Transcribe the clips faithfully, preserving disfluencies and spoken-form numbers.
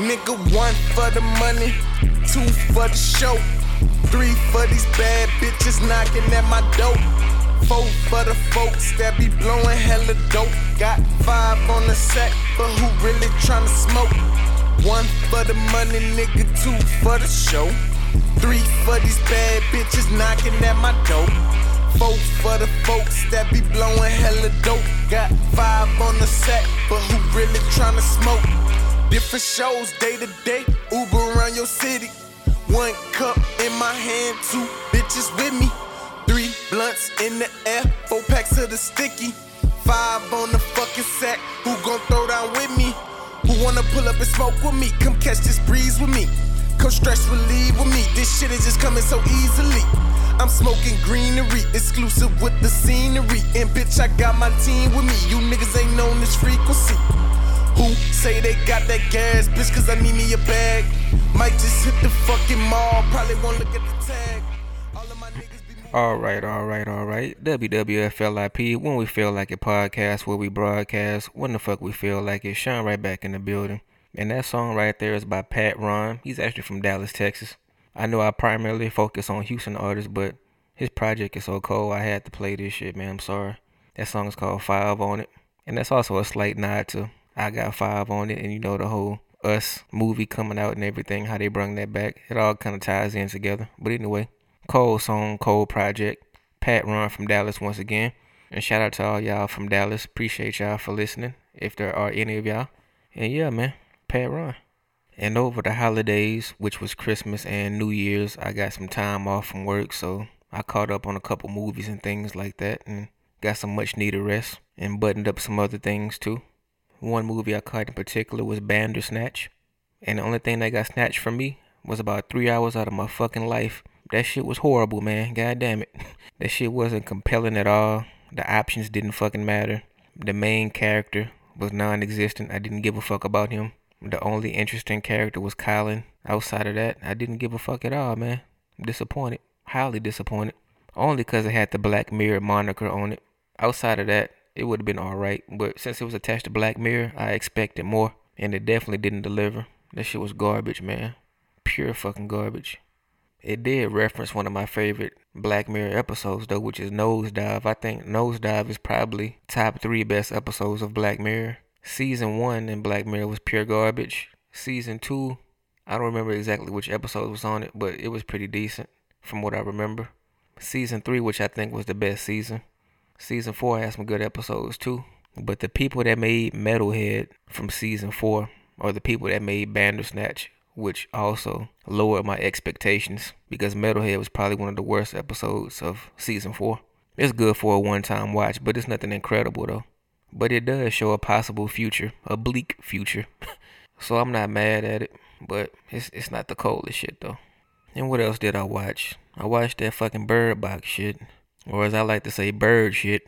Nigga, one for the money, two for the show, three for these bad bitches knocking at my door, four for the folks that be blowing hella dope. Got five on the set, but who really tryna smoke? One for the money, nigga, two for the show, three for these bad bitches knocking at my door, four for the folks that be blowing hella dope. Got five on the set, but who really tryna smoke? Different shows day to day, Uber around your city. One cup in my hand, two bitches with me. Three blunts in the air, four packs of the sticky. Five on the fucking sack, who gon' throw down with me? Who wanna pull up and smoke with me? Come catch this breeze with me. Come stress relieve with me. This shit is just coming so easily. I'm smoking greenery, exclusive with the scenery. And bitch, I got my team with me. You niggas ain't known this frequency. Who say they got that gas, bitch, cause I need me a bag. Might just hit the fucking mall, probably won't look at the tag. All of my niggas be moving. Alright, alright, alright. W W F L I P, when we feel like it podcast, where we broadcast, when the fuck we feel like it, Sean right back in the building. And that song right there is by Pat Ron. He's actually from Dallas, Texas. I know I primarily focus on Houston artists, but his project is so cold, I had to play this shit, man. I'm sorry. That song is called Five on It. And that's also a slight nod to I Got Five on It, and you know the whole Us movie coming out and everything, how they bring that back. It all kind of ties in together. But anyway, cold song, cold project. Pat Ron from Dallas once again. And shout out to all y'all from Dallas. Appreciate y'all for listening, if there are any of y'all. And yeah, man, Pat Ron. And over the holidays, which was Christmas and New Year's, I got some time off from work, so I caught up on a couple movies and things like that, and got some much needed rest, and buttoned up some other things too. One movie I caught in particular was Bandersnatch, and the only thing that got snatched from me was about three hours out of my fucking life. That shit was horrible, man. God damn it. That shit wasn't compelling at all. The options didn't fucking matter. The main character was non-existent. I didn't give a fuck about him. The only interesting character was Colin. Outside of that, I didn't give a fuck at all, man. I'm disappointed. Highly disappointed. Only because it had the Black Mirror moniker on it. Outside of that, it would have been alright, but since it was attached to Black Mirror, I expected more, and it definitely didn't deliver. That shit was garbage, man. Pure fucking garbage. It did reference one of my favorite Black Mirror episodes, though, which is Nosedive. I think Nosedive is probably top three best episodes of Black Mirror. Season one in Black Mirror was pure garbage. Season two, I don't remember exactly which episode was on it, but it was pretty decent from what I remember. Season three, which I think was the best season. Season four had some good episodes too. But the people that made Metalhead from season four are the people that made Bandersnatch, which also lowered my expectations because Metalhead was probably one of the worst episodes of season four. It's good for a one-time watch, but it's nothing incredible though. But it does show a possible future, a bleak future. So I'm not mad at it, but it's it's not the coldest shit though. And what else did I watch? I watched that fucking Bird Box shit. Or as I like to say, bird shit.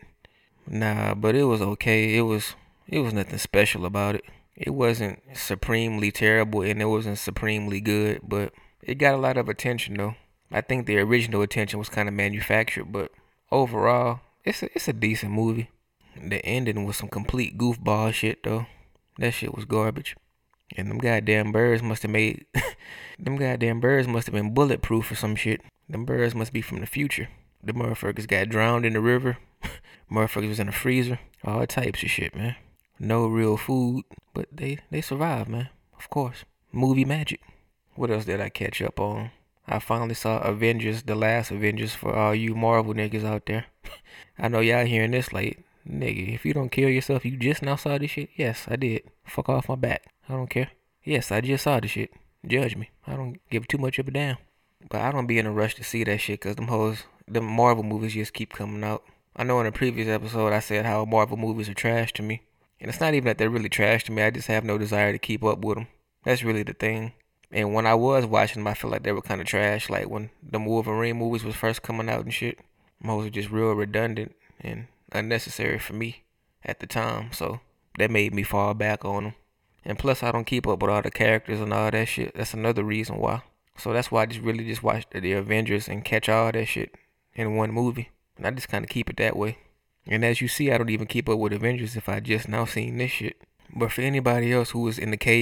Nah, but it was okay. It was it was nothing special about it. It wasn't supremely terrible and it wasn't supremely good, but it got a lot of attention though. I think the original attention was kind of manufactured, but overall, it's a, it's a decent movie. The ending was some complete goofball shit though. That shit was garbage. And them goddamn birds must have made them goddamn birds must have been bulletproof or some shit. Them birds must be from the future. The motherfuckers got drowned in the river. Motherfuckers was in a freezer. All types of shit, man. No real food, but they, they survived, man. Of course. Movie magic. What else did I catch up on? I finally saw Avengers, the last Avengers, for all you Marvel niggas out there. I know y'all hearing this like, nigga, if you don't kill yourself, you just now saw this shit? Yes, I did. Fuck off my back. I don't care. Yes, I just saw the shit. Judge me. I don't give too much of a damn. But I don't be in a rush to see that shit because them hoes, them Marvel movies just keep coming out. I know in a previous episode I said how Marvel movies are trash to me. And it's not even that they're really trash to me. I just have no desire to keep up with them. That's really the thing. And when I was watching them, I feel like they were kind of trash. Like when the Wolverine movies was first coming out and shit. Them hoes were just real redundant and unnecessary for me at the time. So that made me fall back on them. And plus I don't keep up with all the characters and all that shit. That's another reason why. So that's why I just really just watch the Avengers and catch all that shit in one movie. And I just kind of keep it that way. And as you see, I don't even keep up with Avengers if I just now seen this shit. But for anybody else who was in the cave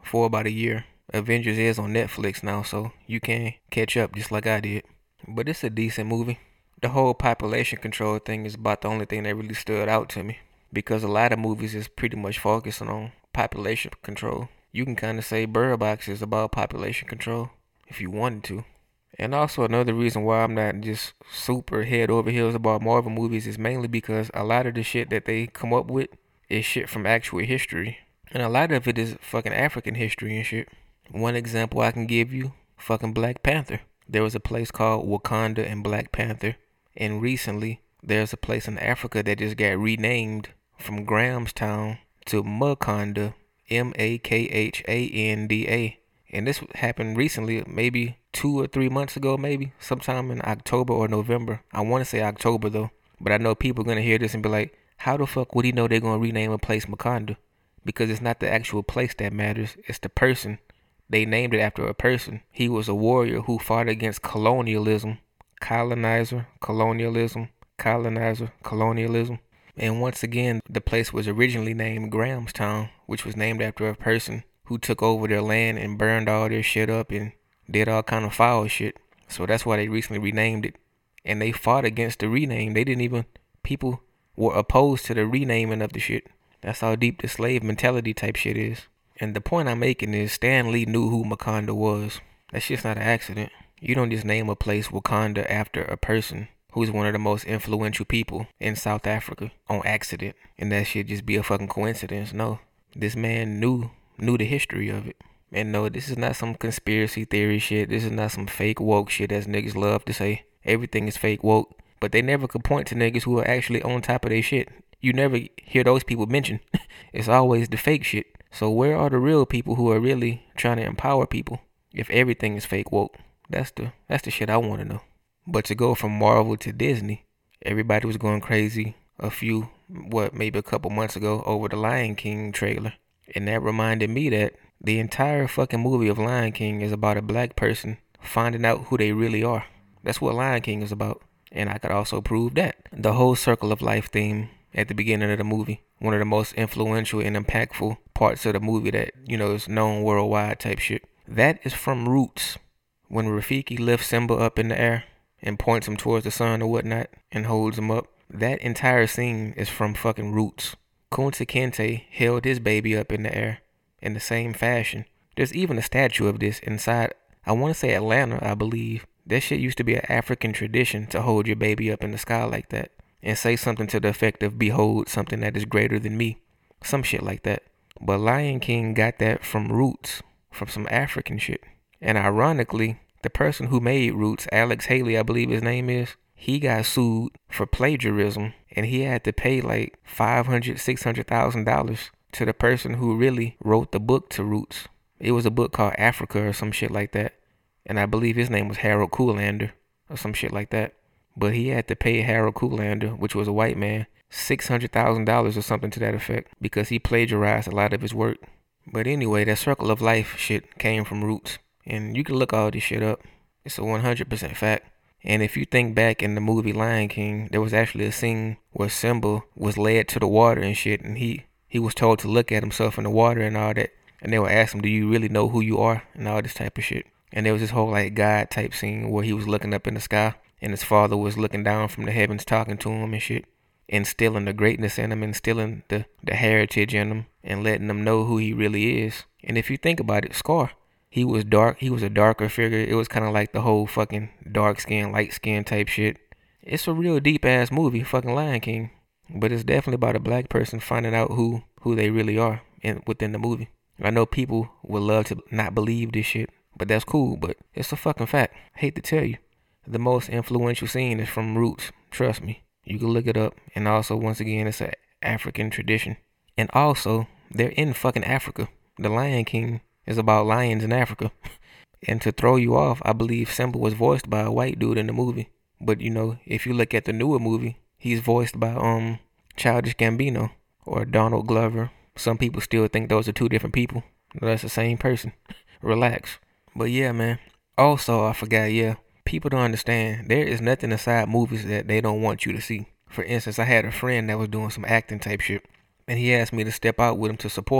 for about a year. Avengers is on Netflix now, so you can catch up just like I did. But it's a decent movie. The whole population control thing is about the only thing that really stood out to me, because a lot of movies is pretty much focusing on population control. You can kind of say Bird Box is about population control if you wanted to. And also another reason why I'm not just super head over heels about Marvel movies is mainly because a lot of the shit that they come up with is shit from actual history. And a lot of it is fucking African history and shit. One example I can give you, fucking Black Panther. There was a place called Wakanda in Black Panther. And recently, there's a place in Africa that just got renamed from Grahamstown to Makanda, M A K H A N D A. And this happened recently, maybe two or three months ago, maybe sometime in October or November. I want to say October though, but I know people are going to hear this and be like, how the fuck would he know they're going to rename a place Makanda? Because it's not the actual place that matters, it's the person. They named it after a person. He was a warrior who fought against colonialism, colonizer, colonialism, colonizer, colonialism. And once again, the place was originally named Grahamstown, which was named after a person who took over their land and burned all their shit up and did all kind of foul shit. So that's why they recently renamed it. And they fought against the rename. They didn't even, people were opposed to the renaming of the shit. That's how deep the slave mentality type shit is. And the point I'm making is Stan Lee knew who Wakanda was. That's just not an accident. You don't just name a place Wakanda after a person who's one of the most influential people in South Africa on accident. And that shit just be a fucking coincidence. No, this man knew knew the history of it. And no, this is not some conspiracy theory shit. This is not some fake woke shit as niggas love to say. Everything is fake woke. But they never could point to niggas who are actually on top of their shit. You never hear those people mentioned. It's always the fake shit. So where are the real people who are really trying to empower people if everything is fake woke? That's the that's the shit I want to know. But to go from Marvel to Disney, everybody was going crazy a few, what, maybe a couple months ago over the Lion King trailer. And that reminded me that the entire fucking movie of Lion King is about a black person finding out who they really are. That's what Lion King is about. And I could also prove that. The whole circle of life theme at the beginning of the movie, one of the most influential and impactful parts of the movie that, you know, is known worldwide type shit. That is from Roots. When Rafiki lifts Simba up in the air and points him towards the sun or whatnot and holds him up, that entire scene is from fucking Roots. Kunta Kinte held his baby up in the air in the same fashion. There's even a statue of this inside, I want to say Atlanta, I believe. That shit used to be an African tradition to hold your baby up in the sky like that and say something to the effect of, behold, something that is greater than me. Some shit like that. But Lion King got that from Roots, from some African shit. And ironically, the person who made Roots, Alex Haley, I believe his name is, he got sued for plagiarism, and he had to pay like five hundred thousand dollars, six hundred thousand dollars to the person who really wrote the book to Roots. It was a book called Africa or some shit like that. And I believe his name was Harold Kuhlander or some shit like that. But he had to pay Harold Kuhlander, which was a white man, six hundred thousand dollars or something to that effect because he plagiarized a lot of his work. But anyway, that circle of life shit came from Roots. And you can look all this shit up. It's a one hundred percent fact. And if you think back in the movie Lion King, there was actually a scene where Simba was led to the water and shit. And he, he was told to look at himself in the water and all that. And they would ask him, do you really know who you are? And all this type of shit. And there was this whole like God type scene where he was looking up in the sky. And his father was looking down from the heavens talking to him and shit. Instilling the greatness in him, instilling the, the heritage in him. And letting him know who he really is. And if you think about it, Scar. He was dark. He was a darker figure. It was kind of like the whole fucking dark skin, light skin type shit. It's a real deep ass movie, fucking Lion King. But it's definitely about a black person finding out who, who they really are in, within the movie. I know people would love to not believe this shit, but that's cool. But it's a fucking fact. I hate to tell you. The most influential scene is from Roots. Trust me. You can look it up. And also, once again, it's an African tradition. And also, they're in fucking Africa. The Lion King is about lions in Africa. And to throw you off, I believe Simba was voiced by a white dude in the movie. But you know, if you look at the newer movie, he's voiced by um Childish Gambino or Donald Glover. Some people still think those are two different people. No, that's the same person. Relax. But yeah, man. Also, I forgot, yeah, people don't understand. There is nothing inside movies that they don't want you to see. For instance, I had a friend that was doing some acting type shit. And he asked me to step out with him to support him.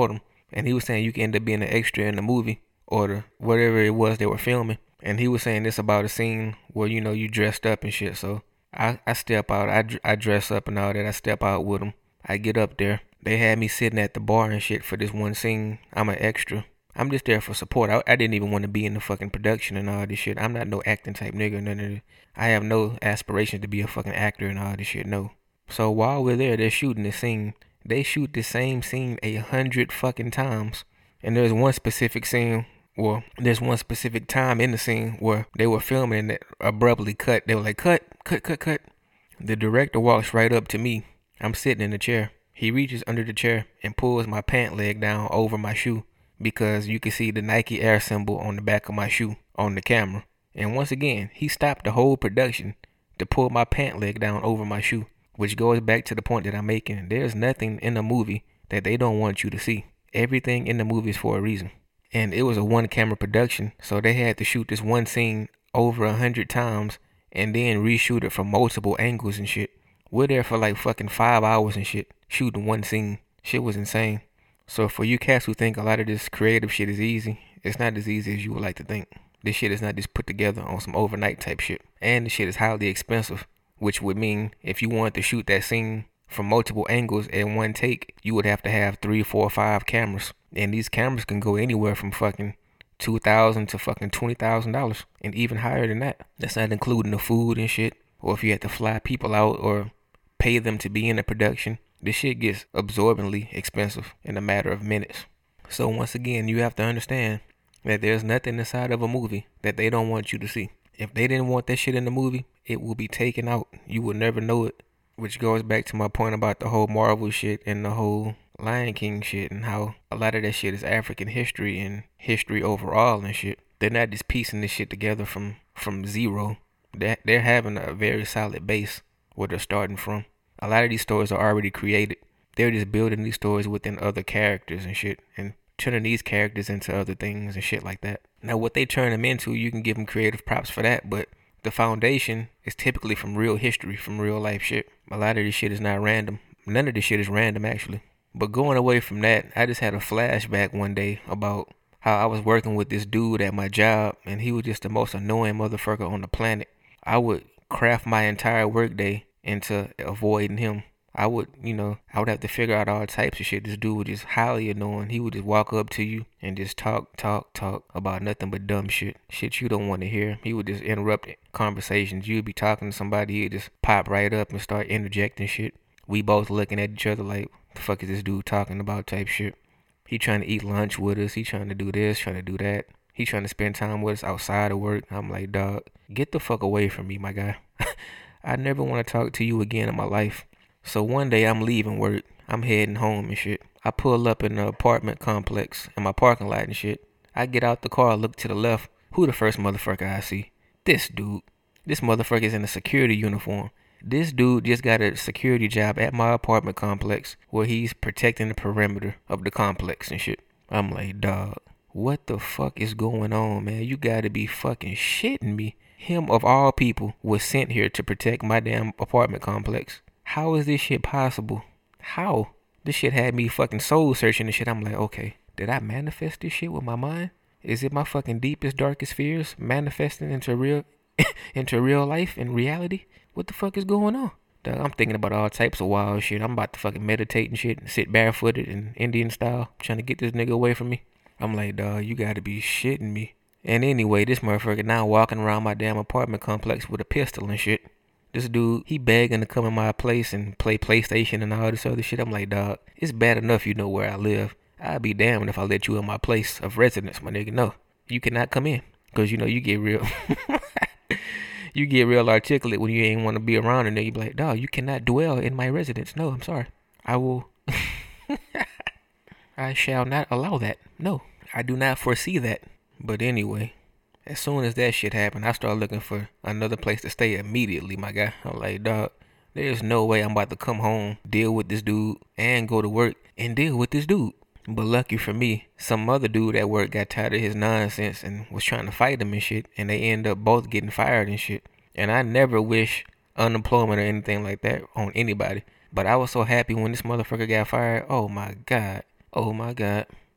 And he was saying you can end up being an extra in the movie or the, whatever it was they were filming. And he was saying this about a scene where, you know, you dressed up and shit. So I, I step out. I, I dress up and all that. I step out with them. I get up there. They had me sitting at the bar and shit for this one scene. I'm an extra. I'm just there for support. I, I didn't even want to be in the fucking production and all this shit. I'm not no acting type nigga. None of this. I have no aspirations to be a fucking actor and all this shit. No. So while we're there, they're shooting this scene. They shoot the same scene a hundred fucking times. And there's one specific scene, well, there's one specific time in the scene where they were filming and it abruptly cut. They were like, cut, cut, cut, cut. The director walks right up to me. I'm sitting in the chair. He reaches under the chair and pulls my pant leg down over my shoe because you can see the Nike Air symbol on the back of my shoe on the camera. And once again, he stopped the whole production to pull my pant leg down over my shoe, which goes back to the point that I'm making. There's nothing in the movie that they don't want you to see. Everything in the movie is for a reason. And it was a one camera production, so they had to shoot this one scene over a hundred times and then reshoot it from multiple angles and shit. We're there for like fucking five hours and shit, shooting one scene. Shit was insane. So for you cats who think a lot of this creative shit is easy, it's not as easy as you would like to think. This shit is not just put together on some overnight type shit. And the shit is highly expensive, which would mean if you wanted to shoot that scene from multiple angles in one take, you would have to have three, four, five cameras. And these cameras can go anywhere from fucking two thousand to fucking twenty thousand dollars and even higher than that. That's not including the food and shit, or if you had to fly people out or pay them to be in the production. This shit gets absorbingly expensive in a matter of minutes. So once again, you have to understand that there's nothing inside of a movie that they don't want you to see. If they didn't want that shit in the movie, it will be taken out. You will never know it. Which goes back to my point about the whole Marvel shit and the whole Lion King shit and how a lot of that shit is African history and history overall and shit. They're not just piecing this shit together from, from zero. They're, they're having a very solid base where they're starting from. A lot of these stories are already created. They're just building these stories within other characters and shit and turning these characters into other things and shit like that. Now what they turn them into, you can give them creative props for that, but the foundation is typically from real history, from real life shit. A lot of this shit is not random. None of this shit is random, actually. But going away from that, I just had a flashback one day about how I was working with this dude at my job, and he was just the most annoying motherfucker on the planet. I would craft my entire workday into avoiding him. I would, you know, I would have to figure out all types of shit. This dude was just highly annoying. He would just walk up to you and just talk, talk, talk about nothing but dumb shit. Shit you don't want to hear. He would just interrupt conversations. You'd be talking to somebody, he'd just pop right up and start interjecting shit. We both looking at each other like, the fuck is this dude talking about type shit. He trying to eat lunch with us. He trying to do this, trying to do that. He trying to spend time with us outside of work. I'm like, dog, get the fuck away from me, my guy. I never want to talk to you again in my life. So one day I'm leaving work. I'm heading home and shit. I pull up in the apartment complex in my parking lot and shit. I get out the car, look to the left. Who the first motherfucker I see? This dude. This motherfucker's in a security uniform. This dude just got a security job at my apartment complex where he's protecting the perimeter of the complex and shit. I'm like, dog, what the fuck is going on, man? You gotta be fucking shitting me. Him of all people was sent here to protect my damn apartment complex. How is this shit possible? How? This shit had me fucking soul searching and shit. I'm like, okay, did I manifest this shit with my mind? Is it my fucking deepest, darkest fears manifesting into real, into real life and reality? What the fuck is going on? Dog, I'm thinking about all types of wild shit. I'm about to fucking meditate and shit and sit barefooted in Indian style, trying to get this nigga away from me. I'm like, dog, you gotta be shitting me. And anyway, this motherfucker now walking around my damn apartment complex with a pistol and shit. This dude, he begging to come in my place and play PlayStation and all this other shit. I'm like, dog, it's bad enough you know where I live. I'd be damned if I let you in my place of residence, my nigga. No, you cannot come in. Because, you know, you get real... You get real articulate when you ain't want to be around and then you be like, dog, you cannot dwell in my residence. No, I'm sorry. I will... I shall not allow that. No, I do not foresee that. But anyway, as soon as that shit happened, I started looking for another place to stay immediately, my guy. I'm like, dog, there's no way I'm about to come home, deal with this dude, and go to work and deal with this dude. But lucky for me, some other dude at work got tired of his nonsense and was trying to fight him and shit. And they end up both getting fired and shit. And I never wish unemployment or anything like that on anybody. But I was so happy when this motherfucker got fired. Oh my God. Oh my God.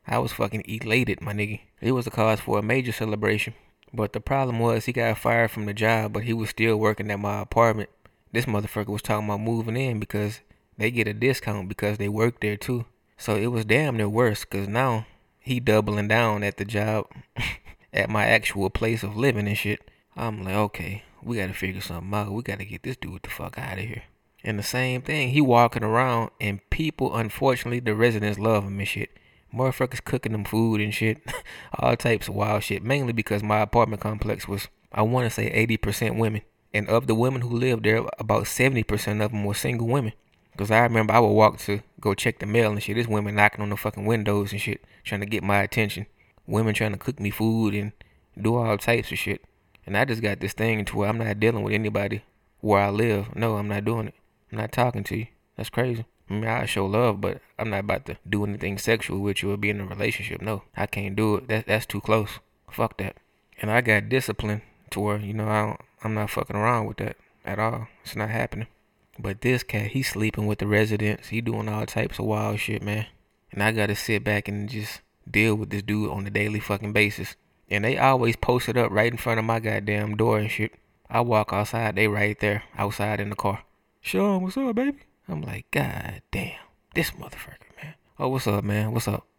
I was fucking elated, my nigga. It was a cause for a major celebration. But the problem was he got fired from the job, but he was still working at my apartment. This motherfucker was talking about moving in because they get a discount because they work there too. So it was damn near worse because now he doubling down at the job at my actual place of living and shit. I'm like, okay, we gotta figure something out. We gotta get this dude the fuck out of here. And the same thing, he walking around and people, unfortunately, the residents love him and shit. Motherfuckers cooking them food and shit. All types of wild shit. Mainly because my apartment complex was, I want to say eighty percent women. And of the women who lived there, about seventy percent of them were single women. Because I remember I would walk to go check the mail and shit. There's women knocking on the fucking windows and shit, trying to get my attention. Women trying to cook me food and do all types of shit. And I just got this thing to where I'm not dealing with anybody where I live. No, I'm not doing it. I'm not talking to you. That's crazy. I mean, I show love, but I'm not about to do anything sexual with you or be in a relationship. No, I can't do it. That, that's too close. Fuck that. And I got discipline to where, you know, I don't, I'm not fucking around with that at all. It's not happening. But this cat, he's sleeping with the residents. He doing all types of wild shit, man. And I gotta sit back and just deal with this dude on a daily fucking basis. And they always post it up right in front of my goddamn door and shit. I walk outside, they right there, outside in the car. Sean, what's up, baby? I'm like, God damn, this motherfucker, man. Oh, what's up, man? What's up?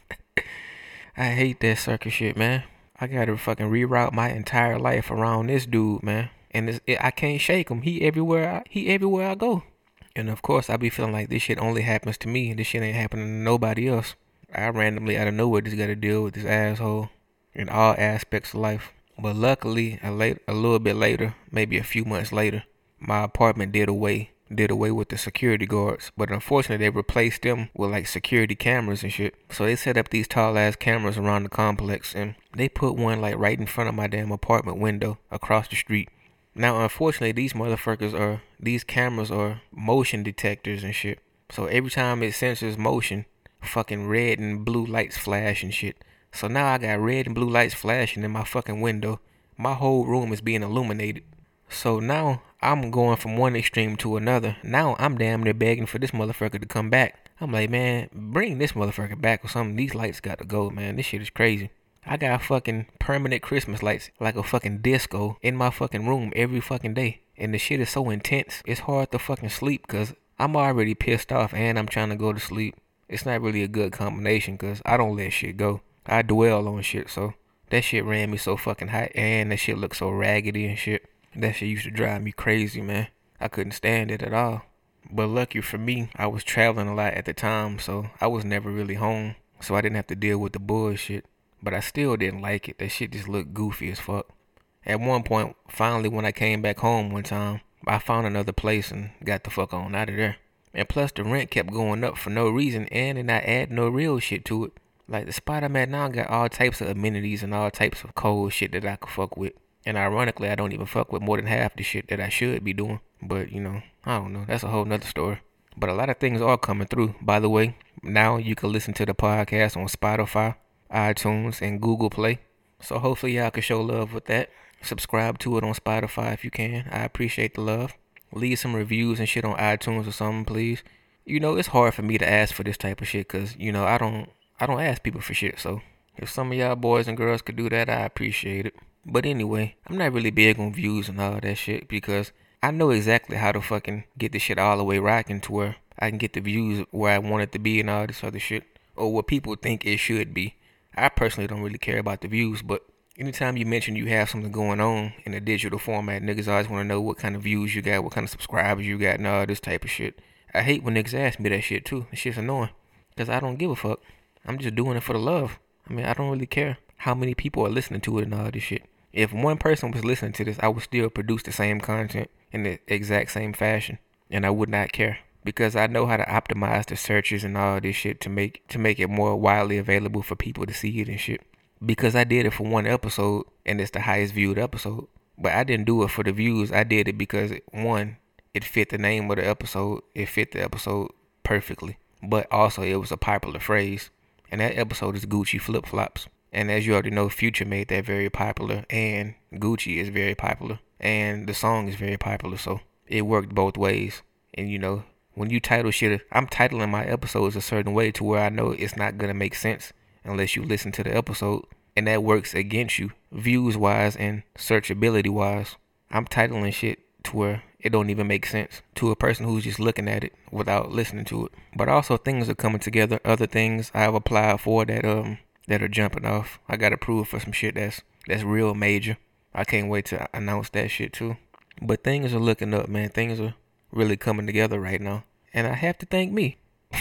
I hate that circus shit, man. I gotta fucking reroute my entire life around this dude, man. And it's, it, I can't shake him. He everywhere. I, he everywhere I go. And of course, I be feeling like this shit only happens to me. This shit ain't happening to nobody else. I randomly out of nowhere just gotta deal with this asshole in all aspects of life. But luckily, a late, a little bit later, maybe a few months later, my apartment did away, did away with the security guards. But unfortunately, they replaced them with like security cameras and shit. So they set up these tall ass cameras around the complex, and they put one like right in front of my damn apartment window across the street. Now, unfortunately, these motherfuckers are, these cameras are motion detectors and shit. So every time it senses motion, fucking red and blue lights flash and shit. So now I got red and blue lights flashing in my fucking window. My whole room is being illuminated. So now I'm going from one extreme to another. Now I'm damn near begging for this motherfucker to come back. I'm like, man, bring this motherfucker back or something. These lights got to go, man. This shit is crazy. I got fucking permanent Christmas lights like a fucking disco in my fucking room every fucking day. And the shit is so intense. It's hard to fucking sleep because I'm already pissed off and I'm trying to go to sleep. It's not really a good combination because I don't let shit go. I dwell on shit, so that shit ran me so fucking hot and that shit looked so raggedy and shit. That shit used to drive me crazy, man. I couldn't stand it at all. But lucky for me, I was traveling a lot at the time, so I was never really home. So I didn't have to deal with the bullshit. But I still didn't like it. That shit just looked goofy as fuck. At one point, finally, when I came back home one time, I found another place and got the fuck on out of there. And plus, the rent kept going up for no reason, and then I add no real shit to it. Like, the spot I'm at now got all types of amenities and all types of cold shit that I could fuck with. And ironically, I don't even fuck with more than half the shit that I should be doing. But, you know, I don't know. That's a whole nother story. But a lot of things are coming through. By the way, now you can listen to the podcast on Spotify, iTunes, and Google Play. So hopefully y'all can show love with that. Subscribe to it on Spotify if you can. I appreciate the love. Leave some reviews and shit on iTunes or something, please. You know, it's hard for me to ask for this type of shit because, you know, I don't I don't ask people for shit. So if some of y'all boys and girls could do that, I appreciate it. But anyway, I'm not really big on views and all that shit because I know exactly how to fucking get this shit all the way rocking to where I can get the views where I want it to be and all this other shit. Or what people think it should be. I personally don't really care about the views, but anytime you mention you have something going on in a digital format, niggas always want to know what kind of views you got, what kind of subscribers you got, and all this type of shit. I hate when niggas ask me that shit too. That shit's annoying. Because I don't give a fuck. I'm just doing it for the love. I mean, I don't really care how many people are listening to it and all this shit. If one person was listening to this, I would still produce the same content in the exact same fashion. And I would not care. Because I know how to optimize the searches and all this shit to make to make it more widely available for people to see it and shit. Because I did it for one episode and it's the highest viewed episode. But I didn't do it for the views. I did it because, one, it fit the name of the episode. It fit the episode perfectly. But also it was a popular phrase. And that episode is Gucci Flip Flops. And as you already know, Future made that very popular. And Gucci is very popular. And the song is very popular. So it worked both ways. And you know, when you title shit, I'm titling my episodes a certain way to where I know it's not going to make sense unless you listen to the episode. And that works against you, views-wise and searchability-wise. I'm titling shit to where it don't even make sense to a person who's just looking at it without listening to it. But also things are coming together. Other things I've applied for that um that are jumping off. I got approved for some shit that's that's real major. I can't wait to announce that shit too. But things are looking up, man. Things are really coming together right now. And I have to thank me.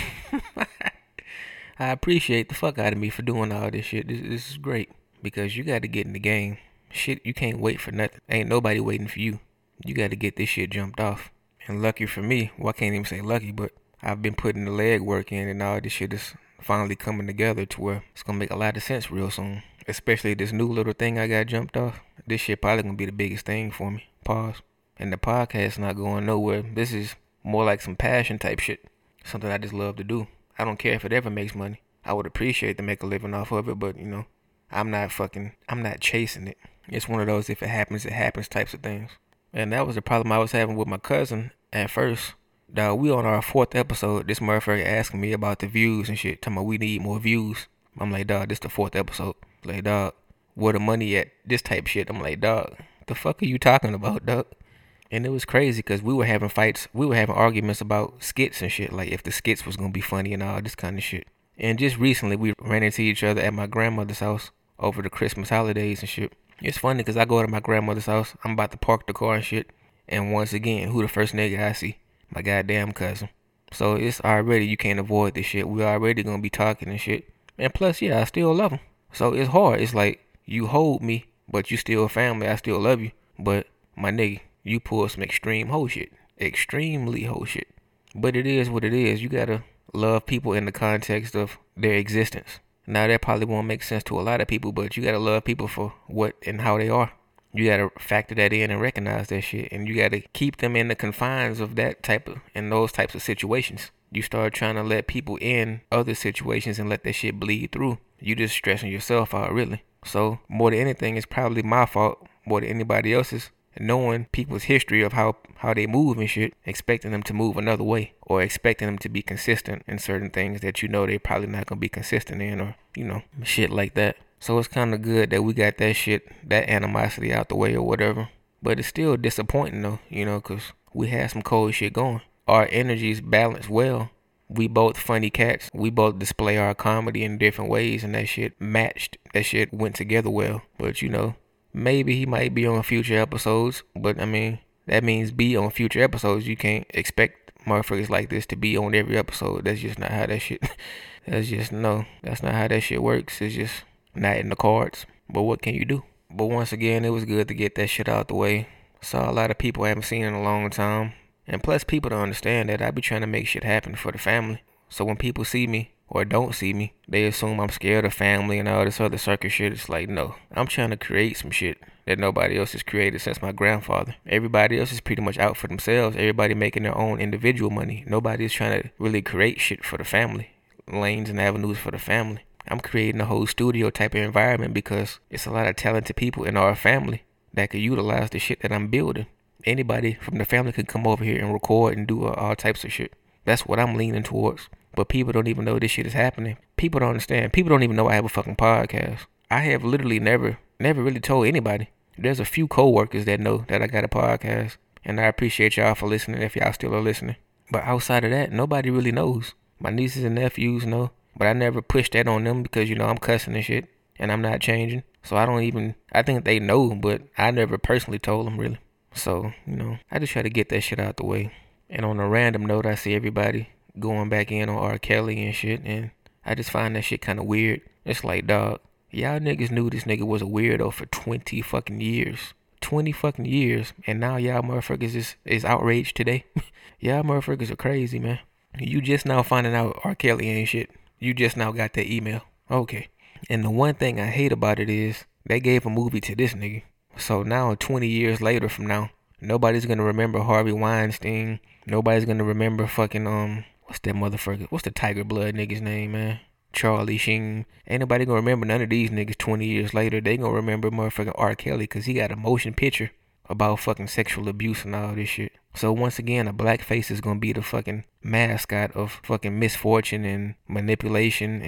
I appreciate the fuck out of me for doing all this shit. This, this is great. Because you got to get in the game. Shit, you can't wait for nothing. Ain't nobody waiting for you. You got to get this shit jumped off. And lucky for me, well, I can't even say lucky, but I've been putting the leg work in and all this shit is finally coming together to where it's going to make a lot of sense real soon. Especially this new little thing I got jumped off. This shit probably going to be the biggest thing for me. Pause. And the podcast not going nowhere. This is more like some passion type shit. Something I just love to do. I don't care if it ever makes money. I would appreciate to make a living off of it, but, you know, I'm not fucking, I'm not chasing it. It's one of those if it happens, it happens types of things. And that was the problem I was having with my cousin at first. Dog, we on our fourth episode. This motherfucker asking me about the views and shit. Talking about we need more views. I'm like, dog, this the fourth episode. Like, dog, where the money at? This type shit. I'm like, dog, the fuck are you talking about, dog? And it was crazy because we were having fights. We were having arguments about skits and shit. Like if the skits was going to be funny and all this kind of shit. And just recently we ran into each other at my grandmother's house over the Christmas holidays and shit. It's funny because I go to my grandmother's house. I'm about to park the car and shit. And once again, who the first nigga I see? My goddamn cousin. So it's already, you can't avoid this shit. We already going to be talking and shit. And plus, yeah, I still love him. So it's hard. It's like, you hold me, but you still family. I still love you. But my nigga, you pull some extreme hoe shit. Extremely hoe shit. But it is what it is. You gotta love people in the context of their existence. Now that probably won't make sense to a lot of people, but you gotta love people for what and how they are. You gotta factor that in and recognize that shit. And you gotta keep them in the confines of that type of, in those types of situations. You start trying to let people in other situations and let that shit bleed through. You just stressing yourself out, really. So more than anything, it's probably my fault more than anybody else's. Knowing people's history of how, how they move and shit, expecting them to move another way, or expecting them to be consistent in certain things that you know they're probably not going to be consistent in, or, you know, shit like that. So it's kind of good that we got that shit, that animosity out the way or whatever. But it's still disappointing though, you know, because we had some cold shit going. Our energies balanced well. We both funny cats. We both display our comedy in different ways, and that shit matched. That shit went together well. But, you know, maybe he might be on future episodes, but I mean, that means be on future episodes. You can't expect motherfuckers like this to be on every episode. That's just not how that shit, that's just, no, that's not how that shit works. It's just not in the cards. But what can you do? But once again, it was good to get that shit out the way. Saw a lot of people I haven't seen in a long time. And plus, people don't understand that I be trying to make shit happen for the family. So when people see me, or don't see me, they assume I'm scared of family and all this other circus shit. It's like, no, I'm trying to create some shit that nobody else has created since my grandfather. Everybody else is pretty much out for themselves. Everybody making their own individual money. Nobody's trying to really create shit for the family. Lanes and avenues for the family. I'm creating a whole studio type of environment because it's a lot of talented people in our family that could utilize the shit that I'm building. Anybody from the family could come over here and record and do all types of shit. That's what I'm leaning towards. But people don't even know this shit is happening. People don't understand. People don't even know I have a fucking podcast. I have literally never, never really told anybody. There's a few coworkers that know that I got a podcast. And I appreciate y'all for listening if y'all still are listening. But outside of that, nobody really knows. My nieces and nephews know. But I never pushed that on them because, you know, I'm cussing and shit. And I'm not changing. So I don't even, I think they know, but I never personally told them really. So, you know, I just try to get that shit out the way. And on a random note, I see everybody going back in on R. Kelly and shit, and I just find that shit kind of weird. It's like, dog, y'all niggas knew this nigga was a weirdo for twenty fucking years. twenty fucking years, and now y'all motherfuckers is, is outraged today. Y'all motherfuckers are crazy, man. You just now finding out R. Kelly ain't shit. You just now got that email. Okay. And the one thing I hate about it is they gave a movie to this nigga. So now, twenty years later from now, nobody's gonna remember Harvey Weinstein. Nobody's gonna remember fucking, um, what's that motherfucker? What's the Tiger Blood nigga's name, man? Charlie Sheen. Ain't nobody gonna remember none of these niggas twenty years later. They gonna remember motherfucking R. Kelly because he got a motion picture about fucking sexual abuse and all this shit. So once again, a black face is gonna be the fucking mascot of fucking misfortune and manipulation and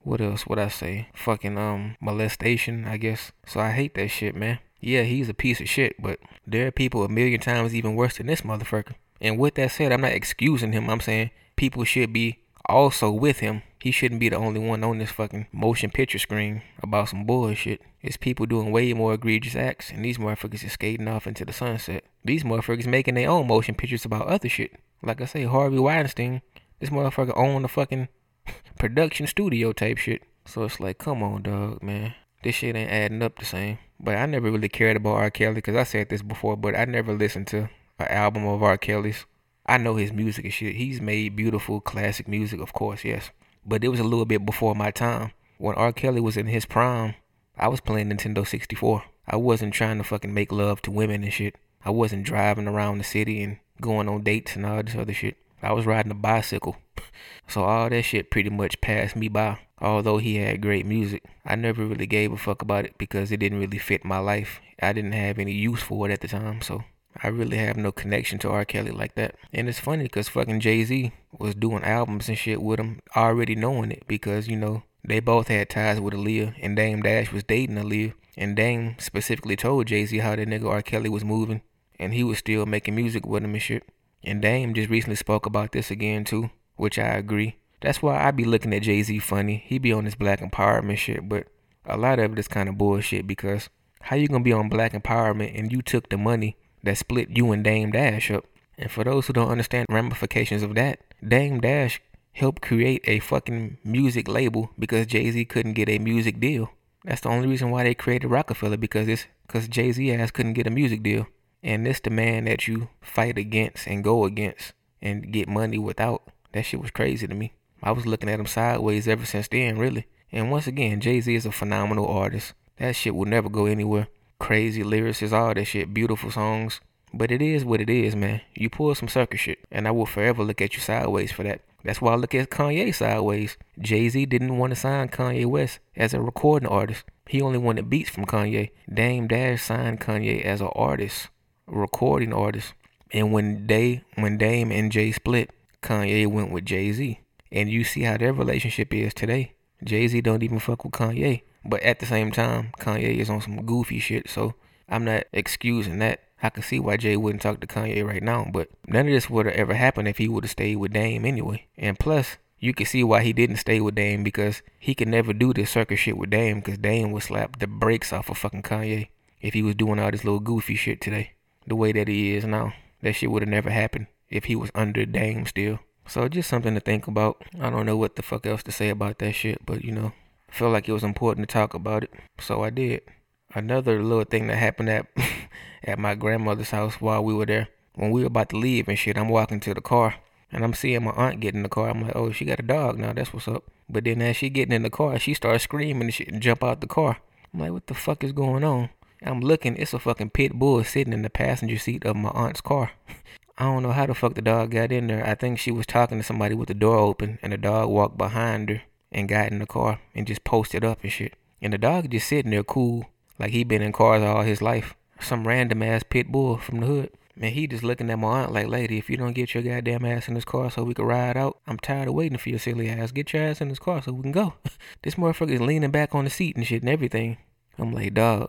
What else would I say? Fucking um molestation, I guess. So I hate that shit, man. Yeah, he's a piece of shit, but there are people a million times even worse than this motherfucker. And with that said, I'm not excusing him. I'm saying people should be also with him. He shouldn't be the only one on this fucking motion picture screen about some bullshit. It's people doing way more egregious acts, and these motherfuckers is skating off into the sunset. These motherfuckers making their own motion pictures about other shit. Like I say, Harvey Weinstein, this motherfucker owned the fucking production studio type shit. So it's like, come on, dog, man. This shit ain't adding up the same. But I never really cared about R. Kelly, because I said this before, but I never listened to an album of R. Kelly's. I know his music and shit. He's made beautiful classic music, of course, yes. But it was a little bit before my time. When R. Kelly was in his prime, I was playing Nintendo sixty-four. I wasn't trying to fucking make love to women and shit. I wasn't driving around the city and going on dates and all this other shit. I was riding a bicycle. So all that shit pretty much passed me by. Although he had great music, I never really gave a fuck about it because it didn't really fit my life. I didn't have any use for it at the time, so I really have no connection to R. Kelly like that. And it's funny because fucking Jay-Z was doing albums and shit with him, already knowing it, because, you know, they both had ties with Aaliyah, and Dame Dash was dating Aaliyah, and Dame specifically told Jay-Z how that nigga R. Kelly was moving, and he was still making music with him and shit. And Dame just recently spoke about this again too, which I agree. That's why I be looking at Jay-Z funny. He be on this black empowerment shit, but a lot of it is kind of bullshit, because how you gonna be on black empowerment and you took the money that split you and Dame Dash up? And for those who don't understand the ramifications of that, Dame Dash helped create a fucking music label because Jay-Z couldn't get a music deal. That's the only reason why they created Rockefeller, because it's because Jay-Z ass couldn't get a music deal. And this the man that you fight against and go against and get money without. That shit was crazy to me. I was looking at him sideways ever since then, really. And once again, Jay-Z is a phenomenal artist. That shit will never go anywhere. Crazy lyricists, all that shit, beautiful songs. But it is what it is, man. You pull some circus shit, and I will forever look at you sideways for that. That's why I look at Kanye sideways. Jay-Z didn't want to sign Kanye West as a recording artist. He only wanted beats from Kanye. Dame Dash signed Kanye as an artist, a recording artist. And when they, when Dame and Jay split, Kanye went with Jay-Z. And you see how their relationship is today. Jay-Z don't even fuck with Kanye. But at the same time, Kanye is on some goofy shit, so I'm not excusing that. I can see why Jay wouldn't talk to Kanye right now, but none of this would have ever happened if he would have stayed with Dame anyway. And plus, you can see why he didn't stay with Dame, because he could never do this circus shit with Dame, because Dame would slap the brakes off of fucking Kanye if he was doing all this little goofy shit today. The way that he is now. That shit would have never happened if he was under Dame still. So just something to think about. I don't know what the fuck else to say about that shit, but you know, I felt like it was important to talk about it, so I did. Another little thing that happened at at my grandmother's house while we were there, when we were about to leave and shit, I'm walking to the car, and I'm seeing my aunt get in the car. I'm like, oh, she got a dog now, that's what's up. But then as she getting in the car, she starts screaming and shit and jump out the car. I'm like, what the fuck is going on? I'm looking, it's a fucking pit bull sitting in the passenger seat of my aunt's car. I don't know how the fuck the dog got in there. I think she was talking to somebody with the door open, and the dog walked behind her and got in the car and just posted up and shit. And the dog just sitting there cool, like he been in cars all his life. Some random ass pit bull from the hood. Man, he just looking at my aunt like, lady, if you don't get your goddamn ass in this car so we can ride out, I'm tired of waiting for your silly ass. Get your ass in this car so we can go. This motherfucker is leaning back on the seat and shit and everything. I'm like, dog.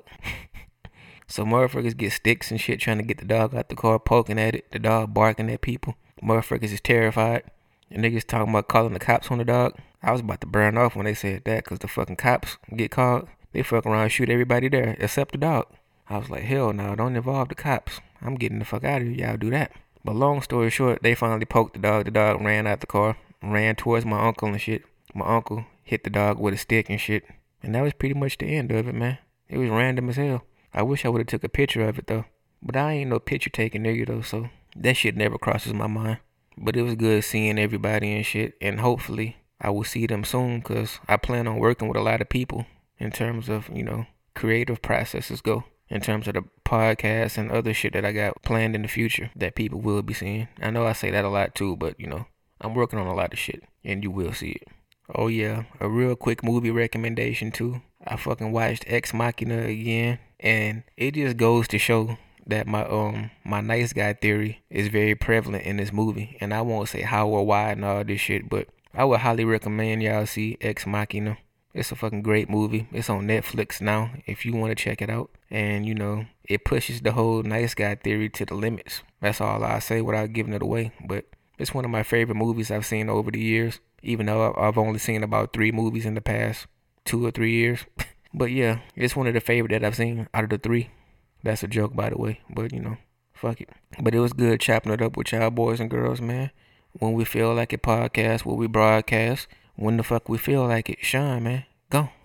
So motherfuckers get sticks and shit trying to get the dog out the car, poking at it, the dog barking at people. Motherfuckers is terrified. And niggas talking about calling the cops on the dog. I was about to burn off when they said that, because the fucking cops get called. They fuck around and shoot everybody there, except the dog. I was like, hell no, don't involve the cops. I'm getting the fuck out of here, y'all do that. But long story short, they finally poked the dog. The dog ran out the car, ran towards my uncle and shit. My uncle hit the dog with a stick and shit. And that was pretty much the end of it, man. It was random as hell. I wish I would have took a picture of it though. But I ain't no picture taking nigga though, so that shit never crosses my mind. But it was good seeing everybody and shit, and hopefully I will see them soon, because I plan on working with a lot of people in terms of, you know, creative processes go. In terms of the podcast and other shit that I got planned in the future that people will be seeing. I know I say that a lot too, but you know, I'm working on a lot of shit and you will see it. Oh yeah, a real quick movie recommendation too. I fucking watched Ex Machina again, and it just goes to show that my um my nice guy theory is very prevalent in this movie. And I won't say how or why and all this shit, but I would highly recommend y'all see Ex Machina. It's a fucking great movie. It's on Netflix now if you want to check it out. And, you know, it pushes the whole nice guy theory to the limits. That's all I say without giving it away. But it's one of my favorite movies I've seen over the years, even though I've only seen about three movies in the past two or three years. But yeah, it's one of the favorite that I've seen out of the three. That's a joke, by the way. But, you know, fuck it. But it was good chopping it up with y'all boys and girls, man. When we feel like it podcast, when we broadcast, when the fuck we feel like it. Sean, man, go.